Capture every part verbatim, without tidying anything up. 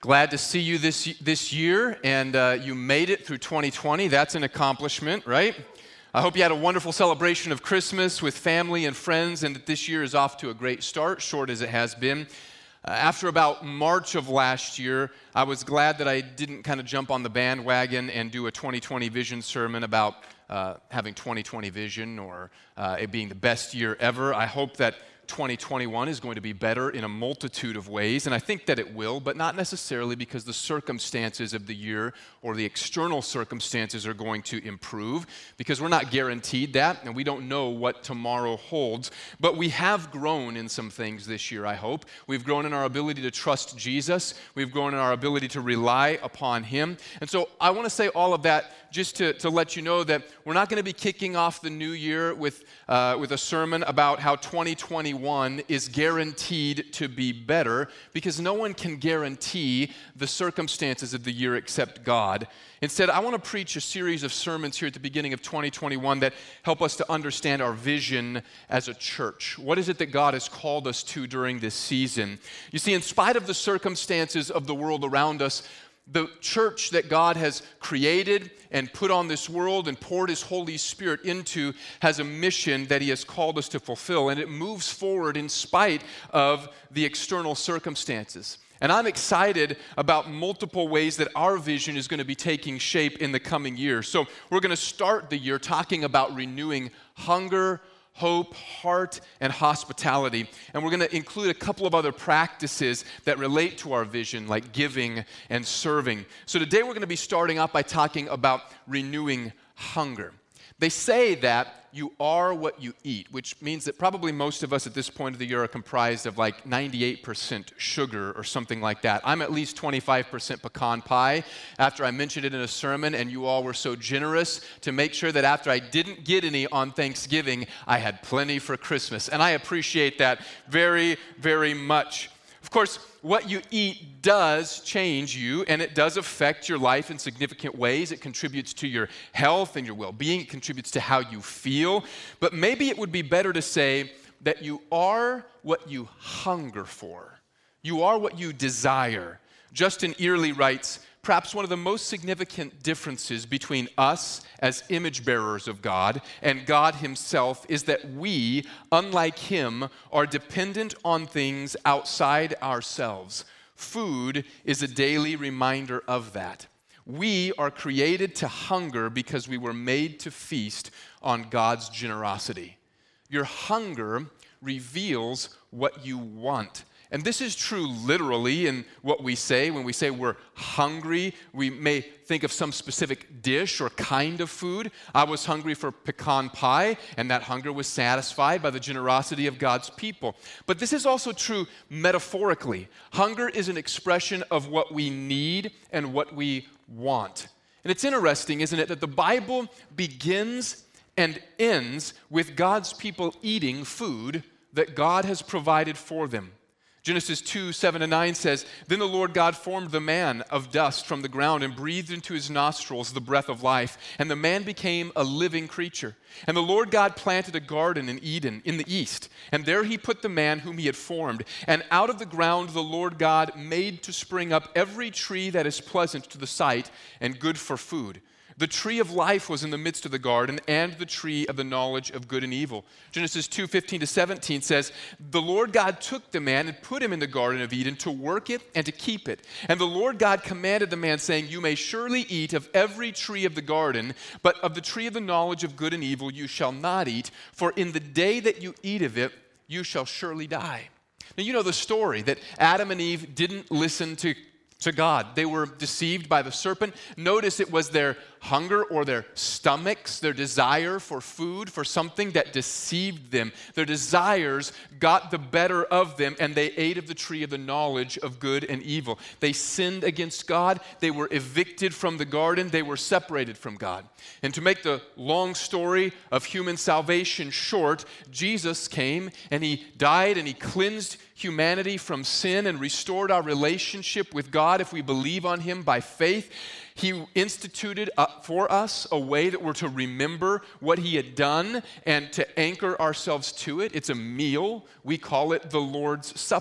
Glad to see you this this year, and uh, you made it through twenty twenty. That's an accomplishment, right? I hope you had a wonderful celebration of Christmas with family and friends, and that this year is off to a great start, short as it has been. Uh, after about March of last year, I was glad that I didn't kind of jump on the bandwagon and do a twenty twenty vision sermon about uh, having twenty twenty vision or uh, it being the best year ever. I hope that twenty twenty-one is going to be better in a multitude of ways, and I think that it will, but not necessarily because the circumstances of the year or the external circumstances are going to improve, because we're not guaranteed that, and we don't know what tomorrow holds. But we have grown in some things this year, I hope. We've grown in our ability to trust Jesus. We've grown in our ability to rely upon Him. And so I want to say all of that just to, to let you know that we're not going to be kicking off the new year with, uh, with a sermon about how twenty twenty-one is guaranteed to be better, because no one can guarantee the circumstances of the year except God. Instead, I want to preach a series of sermons here at the beginning of twenty twenty-one that help us to understand our vision as a church. What is it that God has called us to during this season? You see, in spite of the circumstances of the world around us, the church that God has created and put on this world and poured His Holy Spirit into has a mission that He has called us to fulfill, and it moves forward in spite of the external circumstances. And I'm excited about multiple ways that our vision is going to be taking shape in the coming year. So we're going to start the year talking about renewing hunger, hope, heart, and hospitality. And we're going to include a couple of other practices that relate to our vision, like giving and serving. So today we're going to be starting off by talking about renewing hunger. They say that you are what you eat, which means that probably most of us at this point of the year are comprised of like ninety-eight percent sugar or something like that. I'm at least twenty-five percent pecan pie after I mentioned it in a sermon, and you all were so generous to make sure that after I didn't get any on Thanksgiving, I had plenty for Christmas. And I appreciate that very, very much. Of course, what you eat does change you, and it does affect your life in significant ways. It contributes to your health and your well-being. It contributes to how you feel. But maybe it would be better to say that you are what you hunger for. You are what you desire. Justin Earley writes, perhaps one of the most significant differences between us as image bearers of God and God Himself is that we, unlike Him, are dependent on things outside ourselves. Food is a daily reminder of that. We are created to hunger because we were made to feast on God's generosity. Your hunger reveals what you want. And this is true literally in what we say. When we say we're hungry, we may think of some specific dish or kind of food. I was hungry for pecan pie, and that hunger was satisfied by the generosity of God's people. But this is also true metaphorically. Hunger is an expression of what we need and what we want. And it's interesting, isn't it, that the Bible begins and ends with God's people eating food that God has provided for them. Genesis two, seven and nine says, Then the Lord God formed the man of dust from the ground and breathed into his nostrils the breath of life, and the man became a living creature. And the Lord God planted a garden in Eden in the east, and there He put the man whom He had formed. And out of the ground the Lord God made to spring up every tree that is pleasant to the sight and good for food. The tree of life was in the midst of the garden, and the tree of the knowledge of good and evil. Genesis two, fifteen to seventeen says, The Lord God took the man and put him in the Garden of Eden to work it and to keep it. And the Lord God commanded the man, saying, You may surely eat of every tree of the garden, but of the tree of the knowledge of good and evil you shall not eat, for in the day that you eat of it, you shall surely die. Now you know the story that Adam and Eve didn't listen to to God. They were deceived by the serpent. Notice it was their hunger or their stomachs, their desire for food, for something that deceived them. Their desires got the better of them, and they ate of the tree of the knowledge of good and evil. They sinned against God. They were evicted from the garden. They were separated from God. And to make the long story of human salvation short, Jesus came and He died and He cleansed humanity from sin and restored our relationship with God if we believe on Him by faith. He instituted for us a way that we're to remember what He had done and to anchor ourselves to it. It's a meal. We call it the Lord's Supper,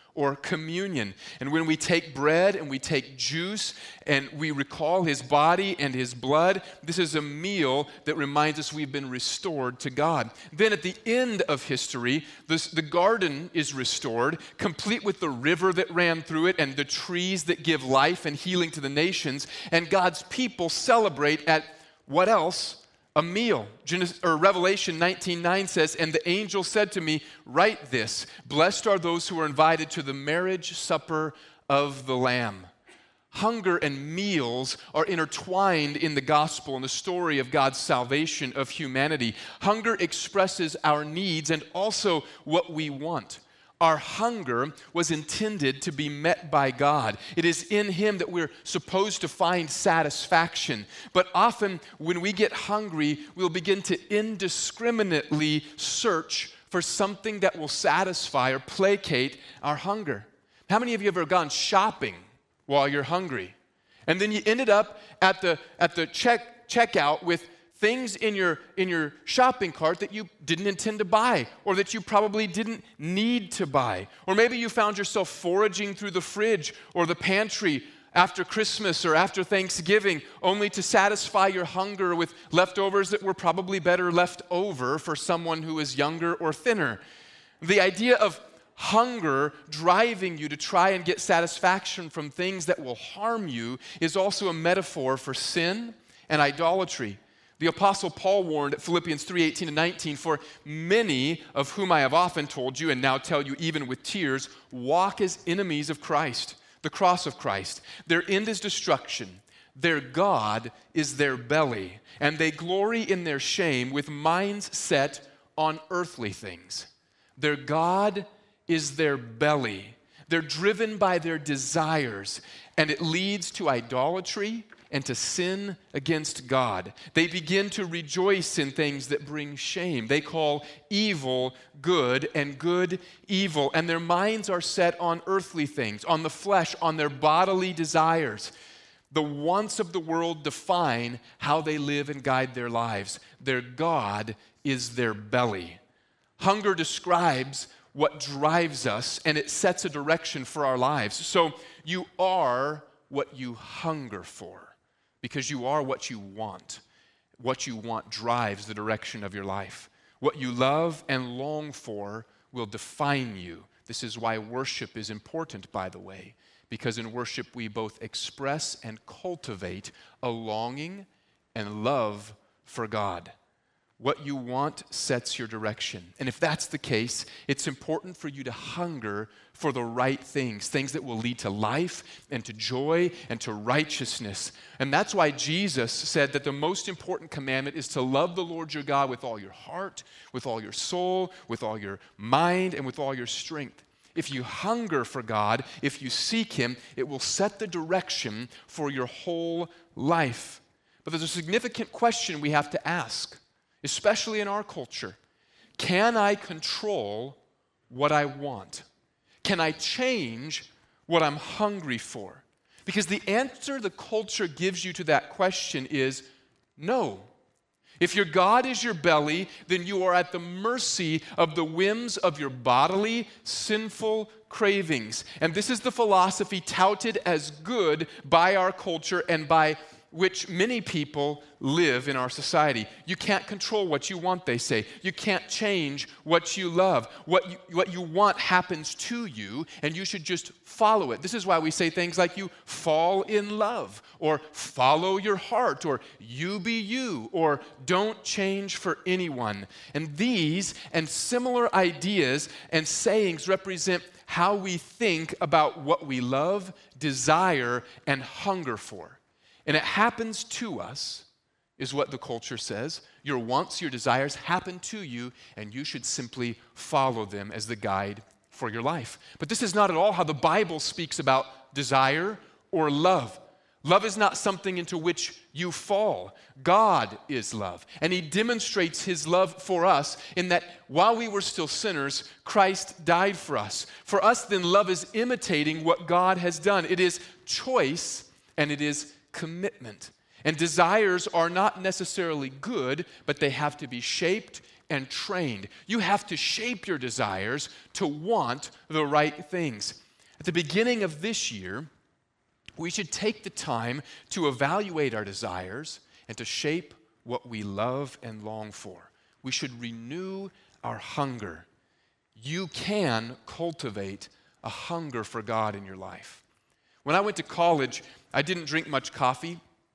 or communion. And when we take bread and we take juice and we recall his body and his blood, this is a meal that reminds us we've been restored to God. Then at the end of history, this, the garden is restored, complete with the river that ran through it and the trees that give life and healing to the nations. And God's people celebrate at what else? A meal. Genesis, or Revelation nineteen nine says, "And the angel said to me, write this, blessed are those who are invited to the marriage supper of the Lamb." Hunger and meals are intertwined in the gospel and the story of God's salvation of humanity. Hunger expresses our needs and also what we want. Our hunger was intended to be met by God. It is in him that we're supposed to find satisfaction. But often when we get hungry, we'll begin to indiscriminately search for something that will satisfy or placate our hunger. How many of you have ever gone shopping while you're hungry? And then you ended up at the, at the check, checkout with things in your, in your shopping cart that you didn't intend to buy or that you probably didn't need to buy. Or maybe you found yourself foraging through the fridge or the pantry after Christmas or after Thanksgiving only to satisfy your hunger with leftovers that were probably better left over for someone who is younger or thinner. The idea of hunger driving you to try and get satisfaction from things that will harm you is also a metaphor for sin and idolatry. The Apostle Paul warned at Philippians three eighteen and nineteen, "For many of whom I have often told you, and now tell you even with tears, walk as enemies of Christ, the cross of Christ. Their end is destruction. Their God is their belly, and they glory in their shame with minds set on earthly things." Their God is their belly. They're driven by their desires, and it leads to idolatry and to sin against God. They begin to rejoice in things that bring shame. They call evil good and good evil, and their minds are set on earthly things, on the flesh, on their bodily desires. The wants of the world define how they live and guide their lives. Their God is their belly. Hunger describes what drives us, and it sets a direction for our lives. So you are what you hunger for, because you are what you want. What you want drives the direction of your life. What you love and long for will define you. This is why worship is important, by the way, because in worship we both express and cultivate a longing and love for God. What you want sets your direction. And if that's the case, it's important for you to hunger for the right things, things that will lead to life and to joy and to righteousness. And that's why Jesus said that the most important commandment is to love the Lord your God with all your heart, with all your soul, with all your mind, and with all your strength. If you hunger for God, if you seek him, it will set the direction for your whole life. But there's a significant question we have to ask, especially in our culture. Can I control what I want? Can I change what I'm hungry for? Because the answer the culture gives you to that question is no. If your God is your belly, then you are at the mercy of the whims of your bodily, sinful cravings. And this is the philosophy touted as good by our culture and by which many people live in our society. You can't control what you want, they say. You can't change what you love. What you, what you want happens to you, and you should just follow it. This is why we say things like you fall in love, or follow your heart, or you be you, or don't change for anyone. And these and similar ideas and sayings represent how we think about what we love, desire, and hunger for. And it happens to us, is what the culture says. Your wants, your desires happen to you, and you should simply follow them as the guide for your life. But this is not at all how the Bible speaks about desire or love. Love is not something into which you fall. God is love, and he demonstrates his love for us in that while we were still sinners, Christ died for us. For us, then, love is imitating what God has done. It is choice, and it is commitment. And desires are not necessarily good, but they have to be shaped, and trained. You have to shape your desires to want the right things. At the beginning of this year, we should take the time to evaluate our desires and to shape what we love and long for. We should renew our hunger. You can cultivate a hunger for God in your life. When I went to college, I didn't drink much coffee.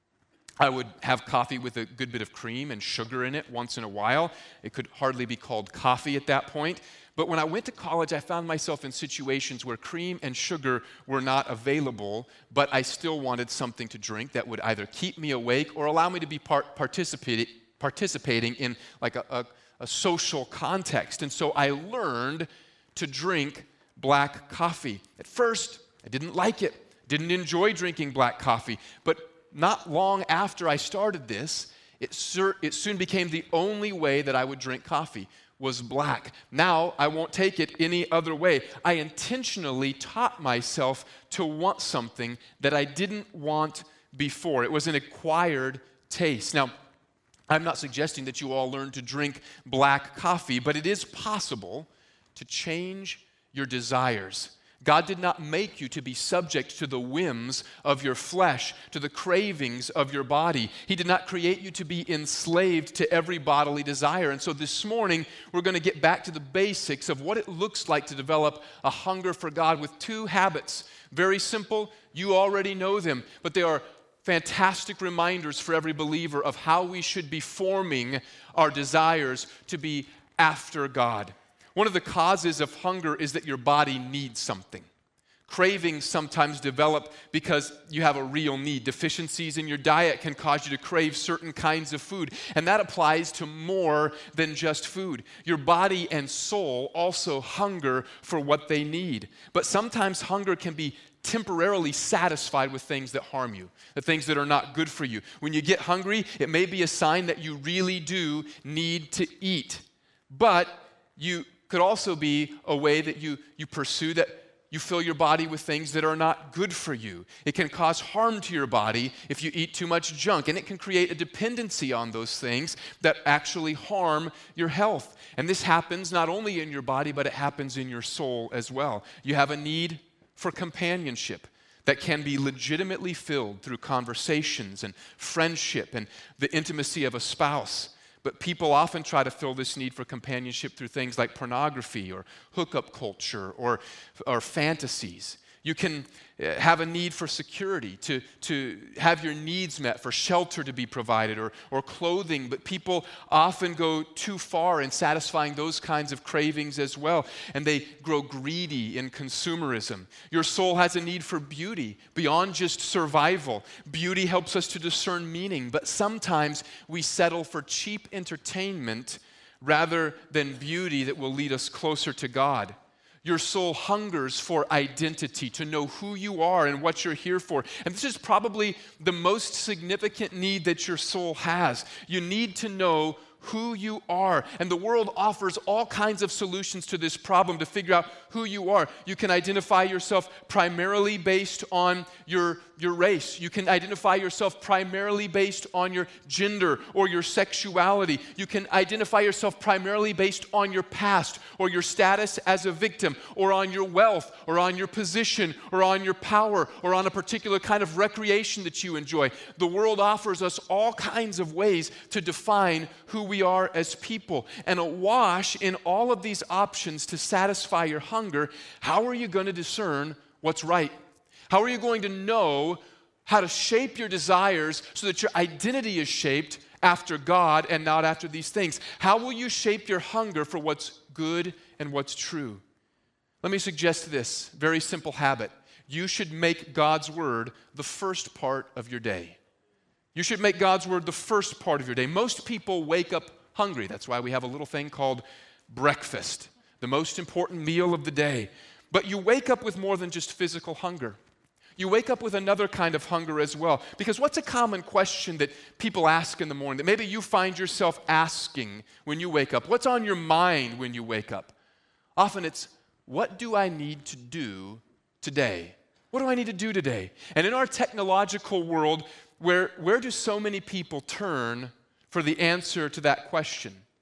I would have coffee with a good bit of cream and sugar in it once in a while. It could hardly be called coffee at that point. But when I went to college, I found myself in situations where cream and sugar were not available, but I still wanted something to drink that would either keep me awake or allow me to be part, participating, participating in like a, a, a social context. And so I learned to drink black coffee. At first, I didn't like it, didn't enjoy drinking black coffee, but not long after I started this, it, sur- it soon became the only way that I would drink coffee was black. Now I won't take it any other way. I intentionally taught myself to want something that I didn't want before. It was an acquired taste. Now, I'm not suggesting that you all learn to drink black coffee, but it is possible to change your desires. God did not make you to be subject to the whims of your flesh, to the cravings of your body. He did not create you to be enslaved to every bodily desire. And so this morning, we're going to get back to the basics of what it looks like to develop a hunger for God with two habits. Very simple, you already know them, but they are fantastic reminders for every believer of how we should be forming our desires to be after God. One of the causes of hunger is that your body needs something. Cravings sometimes develop because you have a real need. Deficiencies in your diet can cause you to crave certain kinds of food, and that applies to more than just food. Your body and soul also hunger for what they need. But sometimes hunger can be temporarily satisfied with things that harm you, the things that are not good for you. When you get hungry, it may be a sign that you really do need to eat. But you could also be a way that you, you pursue that you fill your body with things that are not good for you. It can cause harm to your body if you eat too much junk, and it can create a dependency on those things that actually harm your health. And this happens not only in your body, but it happens in your soul as well. You have a need for companionship that can be legitimately filled through conversations and friendship and the intimacy of a spouse. But people often try to fill this need for companionship through things like pornography or hookup culture or, or fantasies. You can have a need for security, to, to have your needs met, for shelter to be provided or, or clothing, but people often go too far in satisfying those kinds of cravings as well, and they grow greedy in consumerism. Your soul has a need for beauty beyond just survival. Beauty helps us to discern meaning, but sometimes we settle for cheap entertainment rather than beauty that will lead us closer to God. Your soul hungers for identity, to know who you are and what you're here for. And this is probably the most significant need that your soul has. You need to know who you are. And the world offers all kinds of solutions to this problem to figure out who you are. You can identify yourself primarily based on your, your race. You can identify yourself primarily based on your gender or your sexuality. You can identify yourself primarily based on your past or your status as a victim or on your wealth or on your position or on your power or on a particular kind of recreation that you enjoy. The world offers us all kinds of ways to define who we are as people. And awash in all of these options to satisfy your hunger, how are you going to discern what's right? How are you going to know how to shape your desires so that your identity is shaped after God and not after these things? How will you shape your hunger for what's good and what's true? Let me suggest this very simple habit. You should make God's word the first part of your day. You should make God's word the first part of your day. Most people wake up hungry. That's why we have a little thing called breakfast, the most important meal of the day. But you wake up with more than just physical hunger. You wake up with another kind of hunger as well. Because what's a common question that people ask in the morning, that maybe you find yourself asking when you wake up? What's on your mind when you wake up? Often it's, what do I need to do today? What do I need to do today? And in our technological world, where, where do so many people turn for the answer to that question?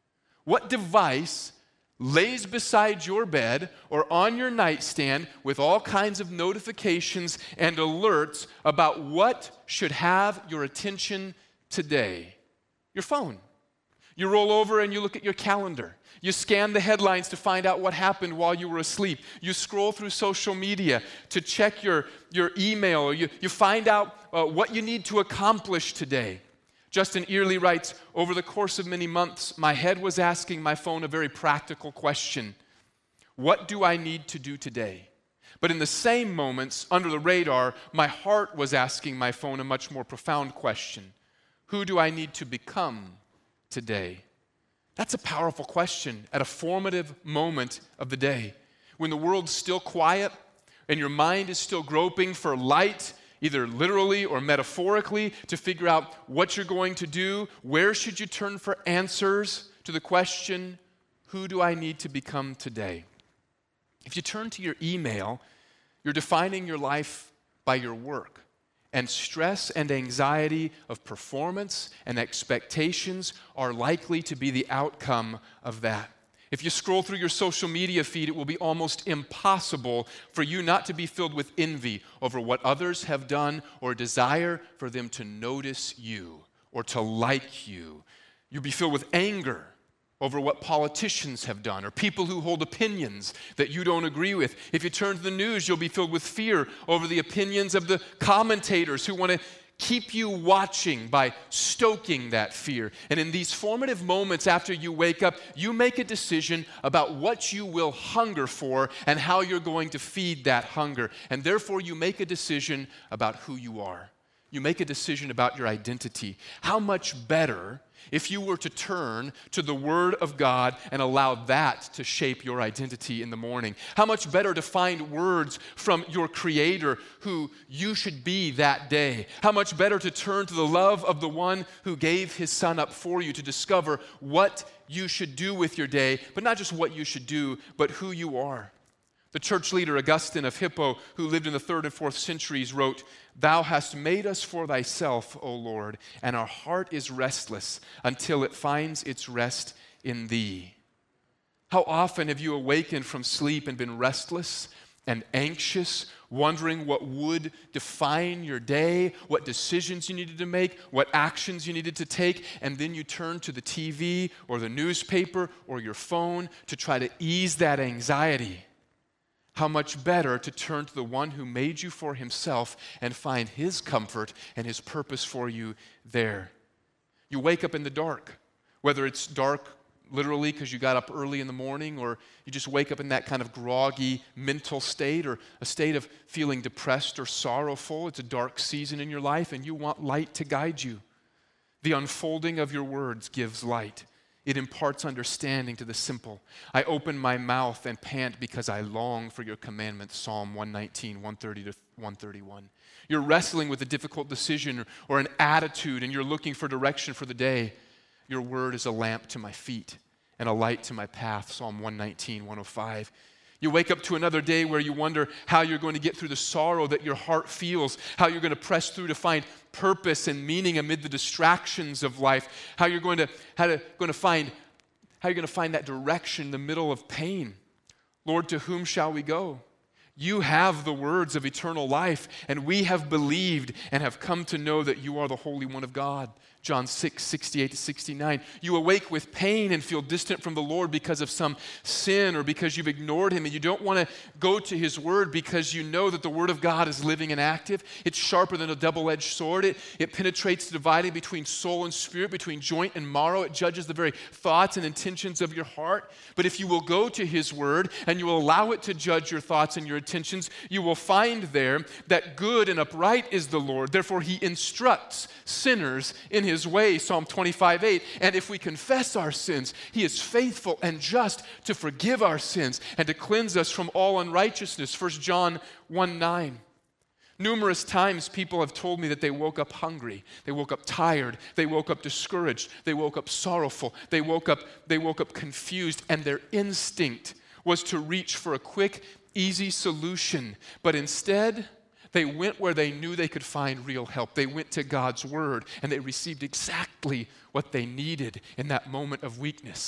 What device lays beside your bed or on your nightstand with all kinds of notifications and alerts about what should have your attention today? Your phone. You roll over and you look at your calendar. You scan the headlines to find out what happened while you were asleep. You scroll through social media to check your, your email. Or you, you find out uh, what you need to accomplish today. Justin Earley writes, over the course of many months, my head was asking my phone a very practical question. What do I need to do today? But in the same moments, under the radar, my heart was asking my phone a much more profound question. Who do I need to become today? That's a powerful question at a formative moment of the day. When the world's still quiet and your mind is still groping for light, either literally or metaphorically, to figure out what you're going to do, where should you turn for answers to the question, who do I need to become today? If you turn to your email, you're defining your life by your work. And stress and anxiety of performance and expectations are likely to be the outcome of that. If you scroll through your social media feed, it will be almost impossible for you not to be filled with envy over what others have done or desire for them to notice you or to like you. You'll be filled with anger over what politicians have done or people who hold opinions that you don't agree with. If you turn to the news, you'll be filled with fear over the opinions of the commentators who want to keep you watching by stoking that fear. And in these formative moments after you wake up, you make a decision about what you will hunger for and how you're going to feed that hunger. And therefore, you make a decision about who you are. You make a decision about your identity. How much better if you were to turn to the Word of God and allow that to shape your identity in the morning? How much better to find words from your Creator who you should be that day? How much better to turn to the love of the one who gave His Son up for you to discover what you should do with your day, but not just what you should do, but who you are. The church leader Augustine of Hippo, who lived in the third and fourth centuries, wrote, "Thou hast made us for thyself, O Lord, and our heart is restless until it finds its rest in thee." How often have you awakened from sleep and been restless and anxious, wondering what would define your day, what decisions you needed to make, what actions you needed to take, and then you turn to the T V or the newspaper or your phone to try to ease that anxiety? How much better to turn to the one who made you for Himself and find His comfort and His purpose for you there. You wake up in the dark, whether it's dark literally because you got up early in the morning, or you just wake up in that kind of groggy mental state, or a state of feeling depressed or sorrowful. It's a dark season in your life and you want light to guide you. The unfolding of your words gives light. It imparts understanding to the simple. I open my mouth and pant because I long for your commandments, Psalm one nineteen, one thirty to one thirty-one. You're wrestling with a difficult decision or an attitude and you're looking for direction for the day. Your word is a lamp to my feet and a light to my path, Psalm one nineteen, one oh five. You wake up to another day where you wonder how you're going to get through the sorrow that your heart feels, how you're going to press through to find purpose and meaning amid the distractions of life, how you're going to how to going to find how you're going to find that direction in the middle of pain. Lord, to whom shall we go? You have the words of eternal life, and we have believed and have come to know that you are the Holy One of God. John six, sixty-eight to sixty-nine. You awake with pain and feel distant from the Lord because of some sin or because you've ignored Him, and you don't want to go to His Word because you know that the Word of God is living and active. It's sharper than a double-edged sword. It, it penetrates the dividing between soul and spirit, between joint and marrow. It judges the very thoughts and intentions of your heart. But if you will go to His Word and you will allow it to judge your thoughts and your intentions, you will find there that good and upright is the Lord. Therefore, He instructs sinners in His His way, Psalm twenty-five, eight. And if we confess our sins, He is faithful and just to forgive our sins and to cleanse us from all unrighteousness, First John one, nine. Numerous times people have told me that they woke up hungry, they woke up tired, they woke up discouraged, they woke up sorrowful, they woke up, they woke up confused, and their instinct was to reach for a quick, easy solution. But instead, they went where they knew they could find real help. They went to God's Word, and they received exactly what they needed in that moment of weakness.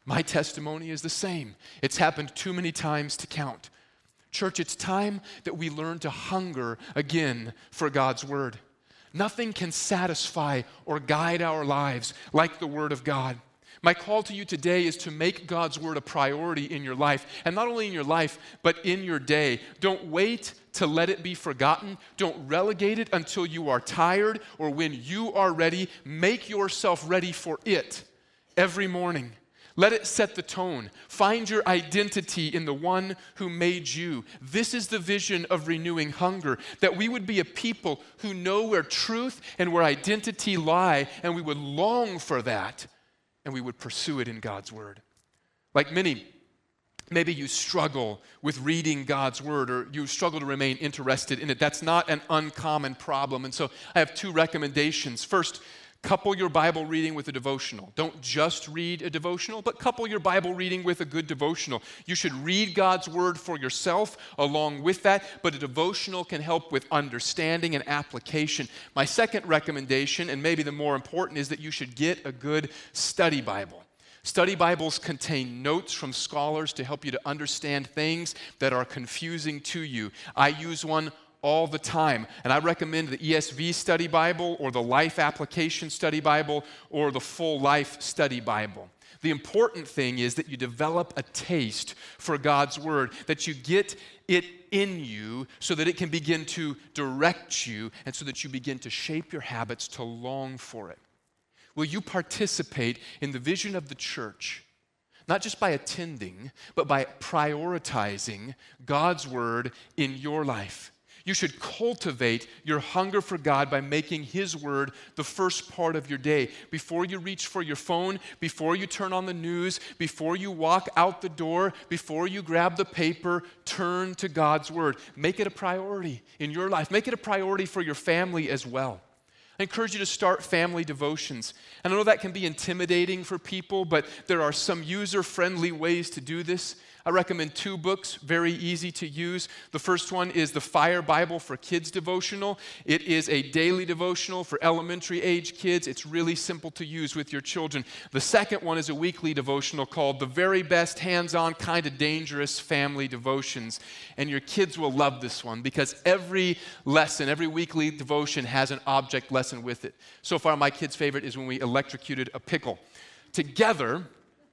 My testimony is the same. It's happened too many times to count. Church, it's time that we learn to hunger again for God's word. Nothing can satisfy or guide our lives like the word of God. My call to you today is to make God's word a priority in your life, and not only in your life, but in your day. Don't wait to let it be forgotten. Don't relegate it until you are tired or when you are ready. Make yourself ready for it every morning. Let it set the tone. Find your identity in the one who made you. This is the vision of renewing hunger, that we would be a people who know where truth and where identity lie, and we would long for that, and we would pursue it in God's word. Like many, maybe you struggle with reading God's word, or you struggle to remain interested in it. That's not an uncommon problem. And so I have two recommendations. First, couple your Bible reading with a devotional. Don't just read a devotional, but couple your Bible reading with a good devotional. You should read God's word for yourself along with that, but a devotional can help with understanding and application. My second recommendation, and maybe the more important, is that you should get a good study Bible. Study Bibles contain notes from scholars to help you to understand things that are confusing to you. I use one all the time. And I recommend the E S V Study Bible or the Life Application Study Bible or the Full Life Study Bible. The important thing is that you develop a taste for God's word, that you get it in you so that it can begin to direct you and so that you begin to shape your habits to long for it. Will you participate in the vision of the church, not just by attending, but by prioritizing God's word in your life? You should cultivate your hunger for God by making His word the first part of your day. Before you reach for your phone, before you turn on the news, before you walk out the door, before you grab the paper, turn to God's word. Make it a priority in your life. Make it a priority for your family as well. I encourage you to start family devotions. And I know that can be intimidating for people, but there are some user-friendly ways to do this. I recommend two books, very easy to use. The first one is the Fire Bible for Kids devotional. It is a daily devotional for elementary age kids. It's really simple to use with your children. The second one is a weekly devotional called The Very Best Hands-On Kind of Dangerous Family Devotions. And your kids will love this one because every lesson, every weekly devotion has an object lesson with it. So far, my kids' favorite is when we electrocuted a pickle. Together,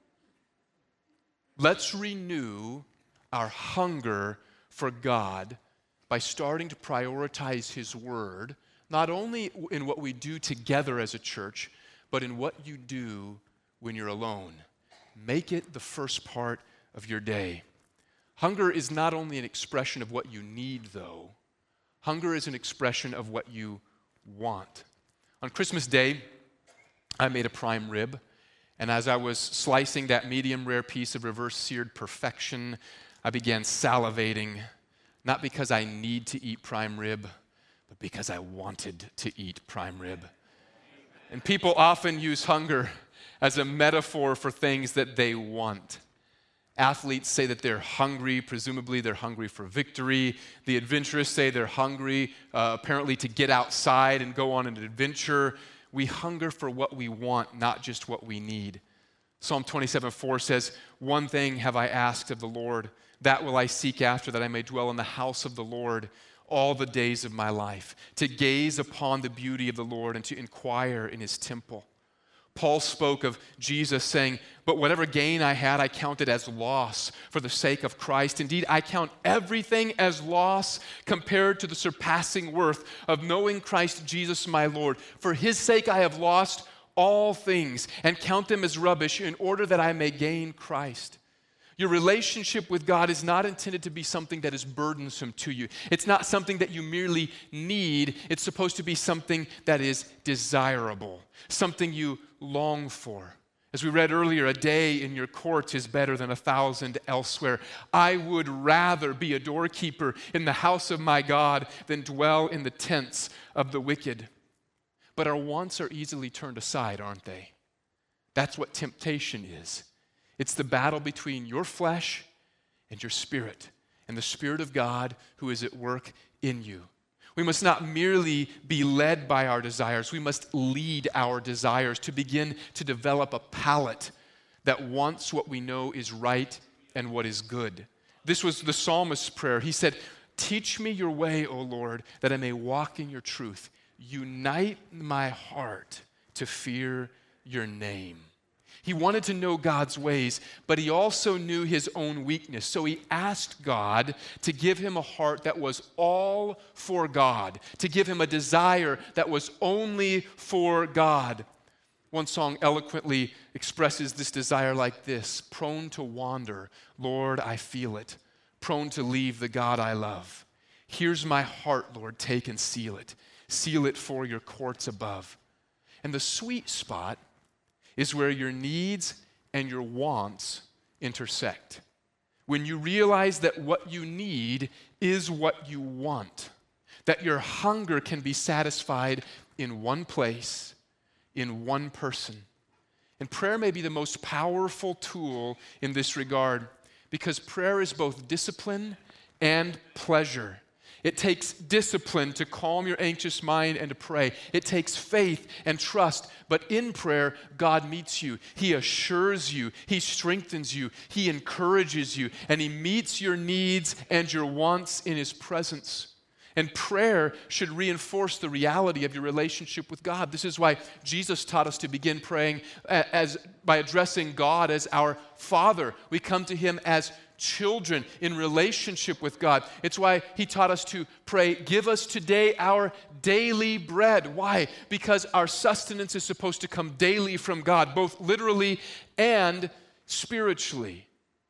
let's renew our hunger for God by starting to prioritize His word, not only in what we do together as a church, but in what you do when you're alone. Make it the first part of your day. Hunger is not only an expression of what you need, though. Hunger is an expression of what you want. On Christmas Day, I made a prime rib. And as I was slicing that medium rare piece of reverse seared perfection, I began salivating, not because I need to eat prime rib, but because I wanted to eat prime rib. And people often use hunger as a metaphor for things that they want. Athletes say that they're hungry, presumably they're hungry for victory. The adventurous say they're hungry, uh, apparently to get outside and go on an adventure. We hunger for what we want, not just what we need. Psalm twenty-seven four says, "One thing have I asked of the Lord, that will I seek after, that I may dwell in the house of the Lord all the days of my life, to gaze upon the beauty of the Lord and to inquire in His temple." Paul spoke of Jesus saying, "But whatever gain I had, I counted as loss for the sake of Christ. Indeed, I count everything as loss compared to the surpassing worth of knowing Christ Jesus my Lord. For His sake I have lost all things and count them as rubbish in order that I may gain Christ." Your relationship with God is not intended to be something that is burdensome to you. It's not something that you merely need. It's supposed to be something that is desirable, something you long for. As we read earlier, a day in your courts is better than a thousand elsewhere. I would rather be a doorkeeper in the house of my God than dwell in the tents of the wicked. But our wants are easily turned aside, aren't they? That's what temptation is. It's the battle between your flesh and your spirit, and the Spirit of God who is at work in you. We must not merely be led by our desires. We must lead our desires to begin to develop a palate that wants what we know is right and what is good. This was the psalmist's prayer. He said, teach me your way, O Lord, that I may walk in your truth. Unite my heart to fear your name. He wanted to know God's ways, but he also knew his own weakness. So he asked God to give him a heart that was all for God, to give him a desire that was only for God. One song eloquently expresses this desire like this: prone to wander, Lord, I feel it. Prone to leave the God I love. Here's my heart, Lord, take and seal it. Seal it for your courts above. And the sweet spot is where your needs and your wants intersect. When you realize that what you need is what you want, that your hunger can be satisfied in one place, in one person. And prayer may be the most powerful tool in this regard, because prayer is both discipline and pleasure. It takes discipline to calm your anxious mind and to pray. It takes faith and trust. But in prayer, God meets you. He assures you. He strengthens you. He encourages you. And he meets your needs and your wants in his presence. And prayer should reinforce the reality of your relationship with God. This is why Jesus taught us to begin praying as by addressing God as our Father. We come to him as children in relationship with God. It's why he taught us to pray, give us today our daily bread. Why? Because our sustenance is supposed to come daily from God, both literally and spiritually.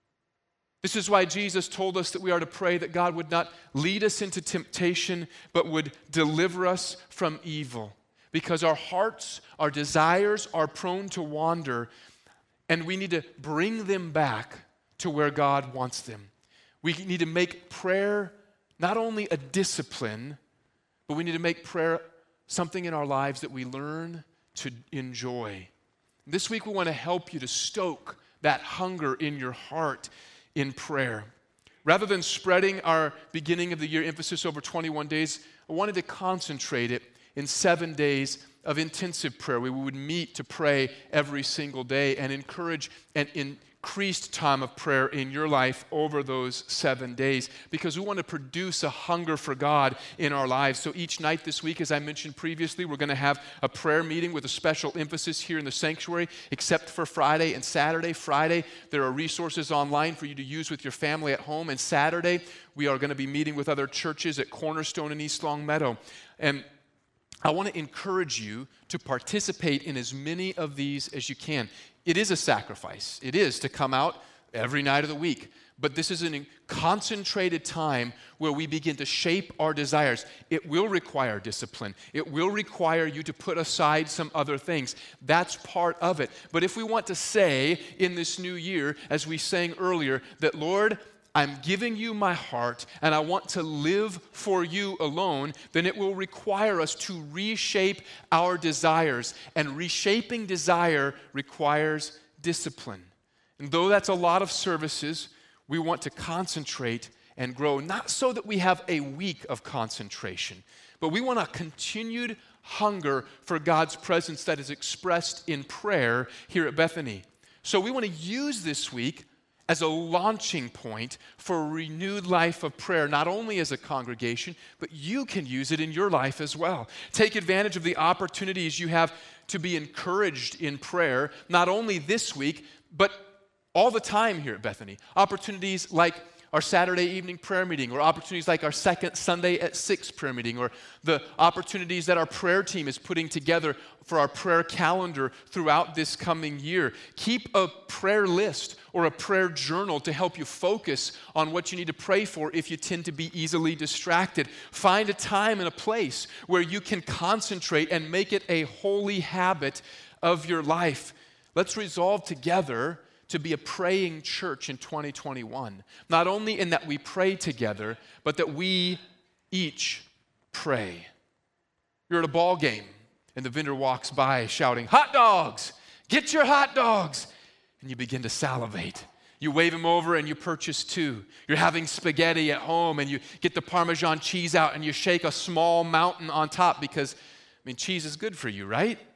This is why Jesus told us that we are to pray that God would not lead us into temptation, but would deliver us from evil. Because our hearts, our desires are prone to wander, and we need to bring them back to where God wants them. We need to make prayer not only a discipline, but we need to make prayer something in our lives that we learn to enjoy. This week we want to help you to stoke that hunger in your heart in prayer. Rather than spreading our beginning of the year emphasis over twenty-one days, I wanted to concentrate it in seven days of intensive prayer. We would meet to pray every single day and encourage and in increased time of prayer in your life over those seven days, because we want to produce a hunger for God in our lives. So each night this week, as I mentioned previously, we're going to have a prayer meeting with a special emphasis here in the sanctuary, except for Friday and Saturday. Friday, there are resources online for you to use with your family at home. And Saturday, we are going to be meeting with other churches at Cornerstone and East Long Meadow. And I want to encourage you to participate in as many of these as you can. It is a sacrifice. It is to come out every night of the week. But this is a concentrated time where we begin to shape our desires. It will require discipline. It will require you to put aside some other things. That's part of it. But if we want to say in this new year, as we sang earlier, that Lord, I'm giving you my heart and I want to live for you alone, then it will require us to reshape our desires. And reshaping desire requires discipline. And though that's a lot of services, we want to concentrate and grow, not so that we have a week of concentration, but we want a continued hunger for God's presence that is expressed in prayer here at Bethany. So we want to use this week as a launching point for a renewed life of prayer, not only as a congregation, but you can use it in your life as well. Take advantage of the opportunities you have to be encouraged in prayer, not only this week, but all the time here at Bethany. Opportunities like our Saturday evening prayer meeting, or opportunities like our second Sunday at six prayer meeting, or the opportunities that our prayer team is putting together for our prayer calendar throughout this coming year. Keep a prayer list or a prayer journal to help you focus on what you need to pray for if you tend to be easily distracted. Find a time and a place where you can concentrate and make it a holy habit of your life. Let's resolve together to be a praying church in twenty twenty-one. Not only in that we pray together, but that we each pray. You're at a ball game, and the vendor walks by shouting, "Hot dogs! Get your hot dogs!" And you begin to salivate. You wave him over and you purchase two. You're having spaghetti at home and you get the Parmesan cheese out and you shake a small mountain on top because, I mean, cheese is good for you, right?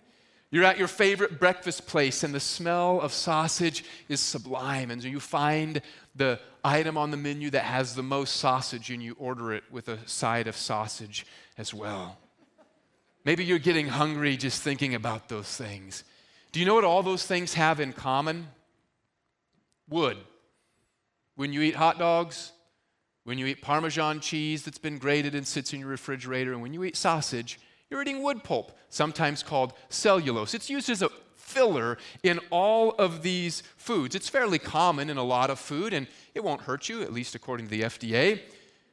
You're at your favorite breakfast place and the smell of sausage is sublime. And so you find the item on the menu that has the most sausage and you order it with a side of sausage as well. Maybe you're getting hungry just thinking about those things. Do you know what all those things have in common? Wood. When you eat hot dogs, when you eat Parmesan cheese that's been grated and sits in your refrigerator, and when you eat sausage, you're eating wood pulp, sometimes called cellulose. It's used as a filler in all of these foods. It's fairly common in a lot of food, and it won't hurt you, at least according to the F D A.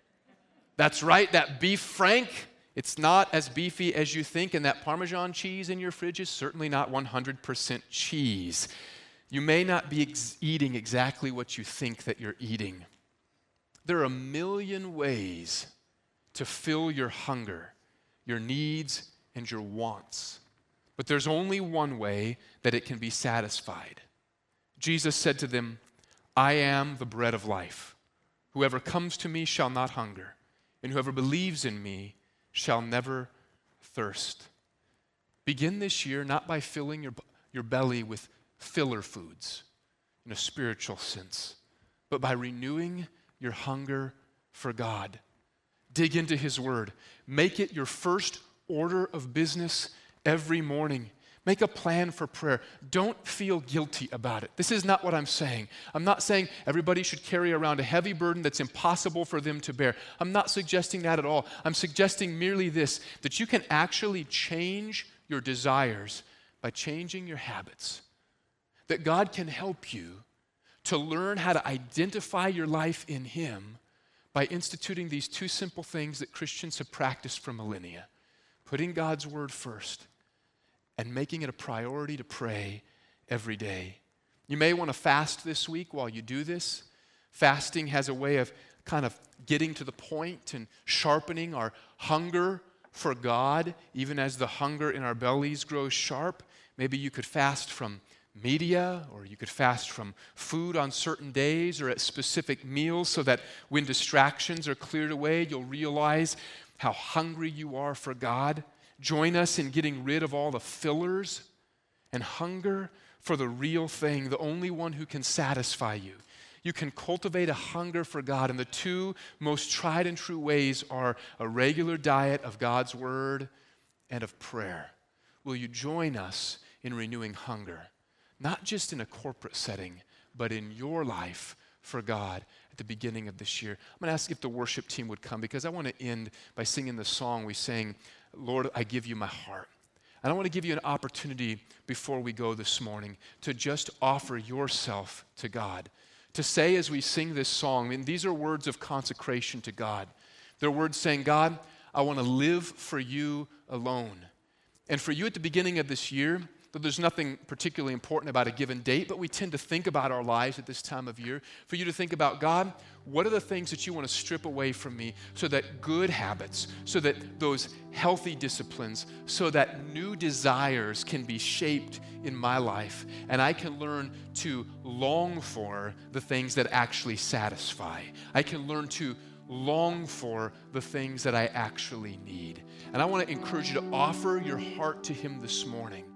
That's right, that beef frank, it's not as beefy as you think, and that Parmesan cheese in your fridge is certainly not one hundred percent cheese. You may not be ex- eating exactly what you think that you're eating. There are a million ways to fill your hunger, your needs, and your wants. But there's only one way that it can be satisfied. Jesus said to them, I am the bread of life. Whoever comes to me shall not hunger, and whoever believes in me shall never thirst. Begin this year not by filling your, your belly with filler foods in a spiritual sense, but by renewing your hunger for God. Dig into His Word. Make it your first order of business every morning. Make a plan for prayer. Don't feel guilty about it. This is not what I'm saying. I'm not saying everybody should carry around a heavy burden that's impossible for them to bear. I'm not suggesting that at all. I'm suggesting merely this, that you can actually change your desires by changing your habits. That God can help you to learn how to identify your life in Him by instituting these two simple things that Christians have practiced for millennia. Putting God's Word first and making it a priority to pray every day. You may want to fast this week while you do this. Fasting has a way of kind of getting to the point and sharpening our hunger for God, even as the hunger in our bellies grows sharp. Maybe you could fast from media, or you could fast from food on certain days or at specific meals so that when distractions are cleared away, you'll realize how hungry you are for God. Join us in getting rid of all the fillers and hunger for the real thing, the only one who can satisfy you. You can cultivate a hunger for God, and the two most tried and true ways are a regular diet of God's Word and of prayer. Will you join us in renewing hunger? Not just in a corporate setting, but in your life for God at the beginning of this year. I'm going to ask if the worship team would come, because I want to end by singing the song we sang, Lord, I give you my heart. And I want to give you an opportunity before we go this morning to just offer yourself to God. To say as we sing this song, I mean, these are words of consecration to God. They're words saying, God, I want to live for you alone. And for you at the beginning of this year, though there's nothing particularly important about a given date, but we tend to think about our lives at this time of year. For you to think about, God, what are the things that you want to strip away from me so that good habits, so that those healthy disciplines, so that new desires can be shaped in my life, and I can learn to long for the things that actually satisfy. I can learn to long for the things that I actually need. And I want to encourage you to offer your heart to Him this morning.